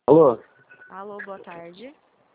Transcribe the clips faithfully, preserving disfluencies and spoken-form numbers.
Alô? Alô, boa tarde.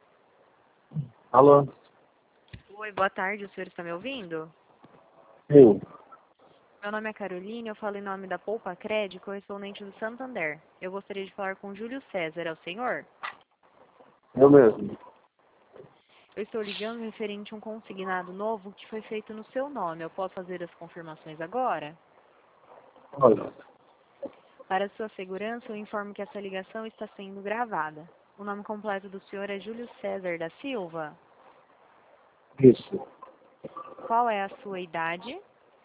Alô? Oi, boa tarde, o senhor está me ouvindo? Sim. Meu nome é Carolina, eu falo em nome da Poupa Cred, correspondente do Santander. Eu gostaria de falar com o Júlio César, é o senhor? Eu mesmo. Eu estou ligando referente a um consignado novo que foi feito no seu nome. Eu posso fazer as confirmações agora? Olha. Para sua segurança, eu informo que essa ligação está sendo gravada. O nome completo do senhor é Júlio César da Silva. Isso. Qual é a sua idade?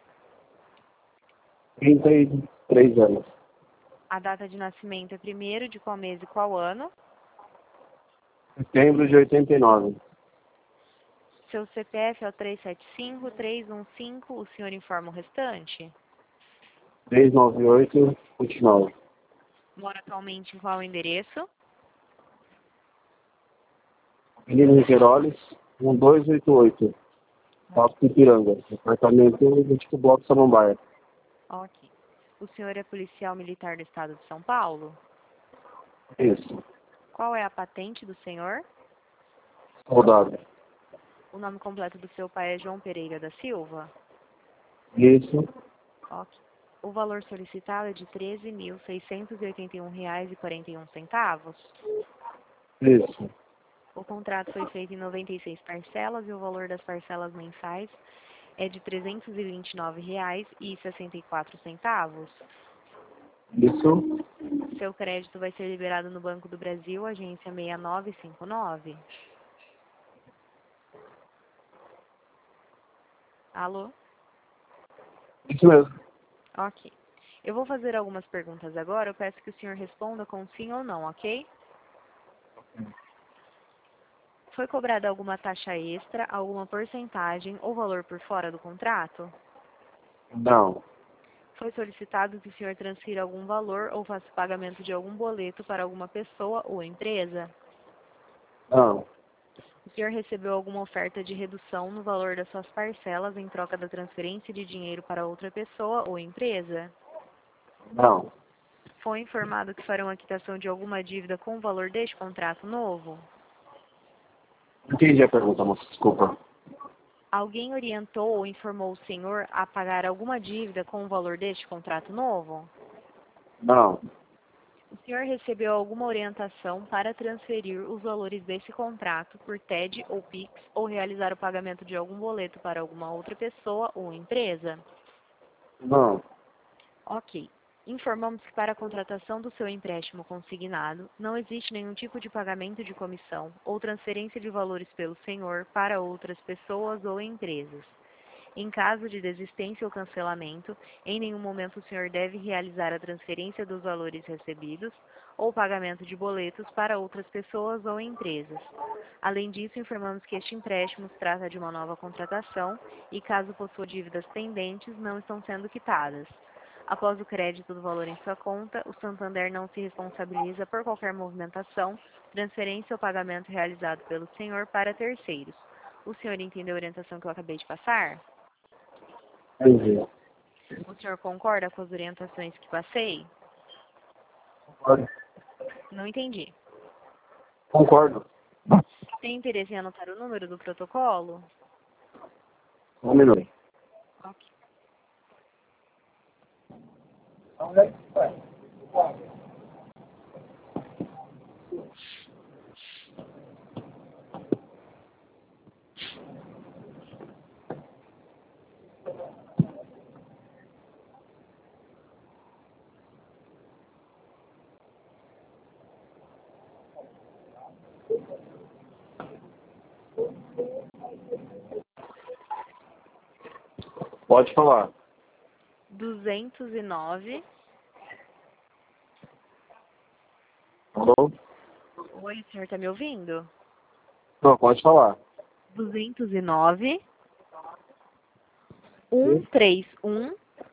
trinta e três anos. A data de nascimento é primeiro de qual mês e qual ano? Setembro de oitenta e nove. Seu C P F é o três sete cinco, três um cinco, o senhor informa o restante? trezentos e noventa e oito, vinte e nove. Mora atualmente em qual endereço? Avenida Riqueiroles, um dois oito oito. Passo de Piranga. Apartamento do tipo Bloco Samambaia. Ok. O senhor é policial militar do estado de São Paulo? Isso. Qual é a patente do senhor? Soldado. O nome completo do seu pai é João Pereira da Silva? Isso. Ok. O valor solicitado é de treze mil seiscentos e oitenta e um reais e quarenta e um centavos. Isso. O contrato foi feito em noventa e seis parcelas e o valor das parcelas mensais é de trezentos e vinte e nove reais e sessenta e quatro centavos. Isso. Seu crédito vai ser liberado no Banco do Brasil, agência seis nove cinco nove. Alô? Isso mesmo. Ok. Eu vou fazer algumas perguntas agora, eu peço que o senhor responda com sim ou não, ok? Foi cobrada alguma taxa extra, alguma porcentagem ou valor por fora do contrato? Não. Foi solicitado que o senhor transfira algum valor ou faça pagamento de algum boleto para alguma pessoa ou empresa? Não. O senhor recebeu alguma oferta de redução no valor das suas parcelas em troca da transferência de dinheiro para outra pessoa ou empresa? Não. Foi informado que farão a quitação de alguma dívida com o valor deste contrato novo? Entendi a pergunta, moça. Desculpa. Alguém orientou ou informou o senhor a pagar alguma dívida com o valor deste contrato novo? Não. O senhor recebeu alguma orientação para transferir os valores desse contrato por T E D ou Pix ou realizar o pagamento de algum boleto para alguma outra pessoa ou empresa? Não. Ok. Informamos que para a contratação do seu empréstimo consignado, não existe nenhum tipo de pagamento de comissão ou transferência de valores pelo senhor para outras pessoas ou empresas. Em caso de desistência ou cancelamento, em nenhum momento o senhor deve realizar a transferência dos valores recebidos ou pagamento de boletos para outras pessoas ou empresas. Além disso, informamos que este empréstimo se trata de uma nova contratação e, caso possua dívidas pendentes, não estão sendo quitadas. Após o crédito do valor em sua conta, o Santander não se responsabiliza por qualquer movimentação, transferência ou pagamento realizado pelo senhor para terceiros. O senhor entendeu a orientação que eu acabei de passar? Entendi. O senhor concorda com as orientações que passei? Concordo. Não entendi. Concordo. Tem interesse em anotar o número do protocolo? Um minuto. Ok. Pode falar. duzentos e nove. Alô? Oi, o senhor está me ouvindo? Não, pode falar. duzentos e nove, cento e trinta e um,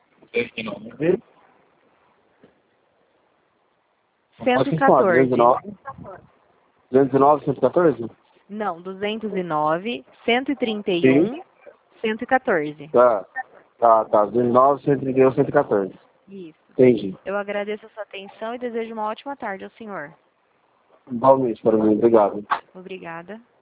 cento e Pode falar. duzentos e quatorze. nove. duzentos e nove, cento e quatorze? Não, duzentos e nove, cento e trinta e Sim. um, cento e quatorze. Tá. Tá, tá. duzentos e nove, cento e trinta e um, cento e quatorze. Isso. Entendi. Eu agradeço a sua atenção e desejo uma ótima tarde ao senhor. Igualmente para mim, obrigado. Obrigada.